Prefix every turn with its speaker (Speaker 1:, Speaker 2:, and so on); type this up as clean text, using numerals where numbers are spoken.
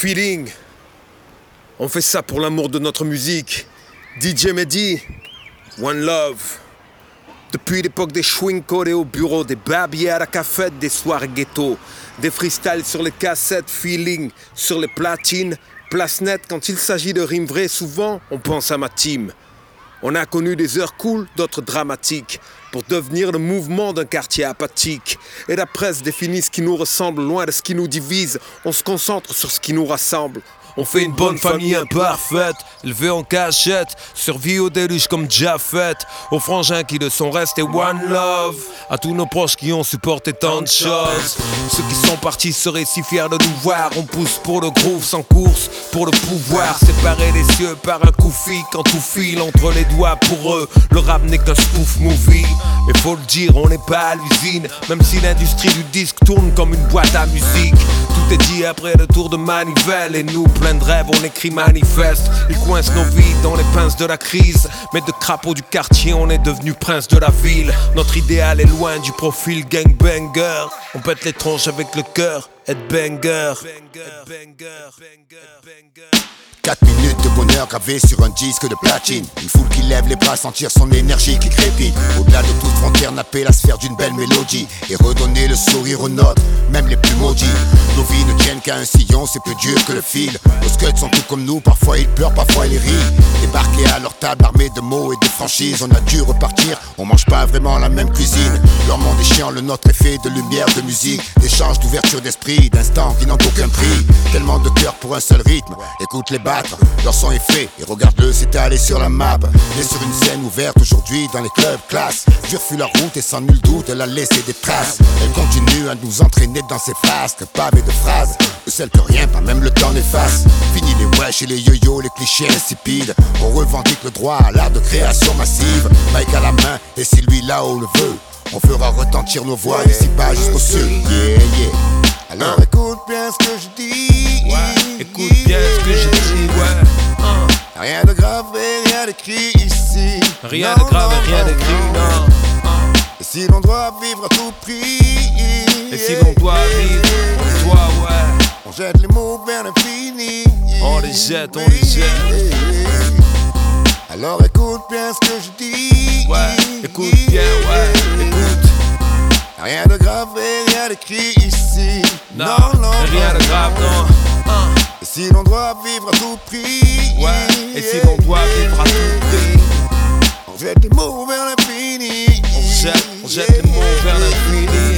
Speaker 1: Feeling. On fait ça pour l'amour de notre musique. DJ Mehdi, One Love. Depuis l'époque des swing codés au bureau, des babies à la cafette, des soirées ghetto, des freestyles sur les cassettes, feeling sur les platines, place nette quand il s'agit de rimes vraies, souvent on pense à ma team. On a connu des heures cool, d'autres dramatiques, pour devenir le mouvement d'un quartier apathique. Et la presse définit ce qui nous ressemble, loin de ce qui nous divise. On se concentre sur ce qui nous rassemble. On fait une bonne famille imparfaite, élevée en cachette, survie au déluge comme Jaffet, aux frangins qui de sont restés one love, à tous nos proches qui ont supporté tant de choses. Ceux qui sont partis seraient si fiers de nous voir. On pousse pour le groove sans course, pour le pouvoir, séparer les cieux par un coup fixe quand tout file entre les doigts. Pour eux, le rap n'est qu'un spoof movie. Mais faut le dire, on n'est pas à l'usine, même si l'industrie du disque tourne comme une boîte à musique. Tout est dit après le tour de manivelle, et nous, plein de rêves, on écrit manifeste. Ils coincent nos vies dans les pinces de la crise, mais de crapaud du quartier, on est devenu prince de la ville. Notre idéal est loin du profil gangbanger. On pète les tronches avec le cœur, headbanger.
Speaker 2: 4 minutes de bonheur gravées sur un disque de platine. Une foule qui lève les bras, sentir son énergie qui crépite. Au-delà de toute frontière, napper la sphère d'une belle mélodie et redonner le sourire aux notes, même les plus maudits. Nos vies ne tiennent qu'à un sillon, c'est plus dur que le fil. Nos scuds sont tout comme nous, parfois ils pleurent, parfois ils rient. Débarqués à leur table armés de mots et de franchises, on a dû repartir, on mange pas vraiment la même cuisine. Leur monde est chiant, le nôtre est fait de lumière, de musique, d'échanges, d'ouverture d'esprit, d'instants qui n'ont aucun prix. Tellement de cœur pour un seul rythme, écoute les battre. Leur son est fait, et regarde-le s'étaler sur la map. Et sur une scène ouverte aujourd'hui dans les clubs classe. Dure fut la route et sans nul doute elle a laissé des traces. Elle continue à nous entraîner dans ses frasques, pavés de phrases, de celles que rien, pas même le temps n'efface. Fini les wesh et les yo-yo, les clichés insipides. On revendique le droit à l'art de création massive. Mike à la main, et si lui là-haut le veut, on fera retentir nos voix d'ici pas jusqu'au cieux. Yeah, yeah. Alors écoute bien ce que je dis.
Speaker 1: Ouais, écoute bien ce que je dis, ouais.
Speaker 2: Rien de grave et rien d'écrit ici.
Speaker 1: Rien de grave et rien d'écrit, non.
Speaker 2: Et si l'on doit vivre à tout prix,
Speaker 1: et si l'on doit vivre, on doit, ouais.
Speaker 2: On jette les mots vers l'infini.
Speaker 1: On les jette, on les jette.
Speaker 2: Alors écoute bien ce que je dis.
Speaker 1: Ouais, écoute bien, ouais, écoute.
Speaker 2: Rien de grave et rien d'écrit ici.
Speaker 1: Non, rien de grave, non.
Speaker 2: Et si l'on doit vivre à tout prix,
Speaker 1: ouais, et si l'on doit vivre à tout prix,
Speaker 2: on jette les mots vers l'infini.
Speaker 1: On jette les mots vers l'infini.